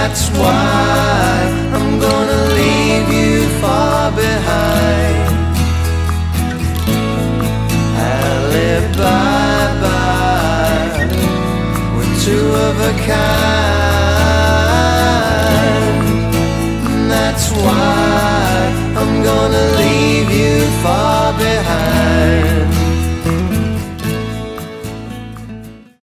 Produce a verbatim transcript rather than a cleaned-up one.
That's why I'm gonna leave you far behind. Alibi, we're two of a kind. That's why I'm gonna leave you far behind.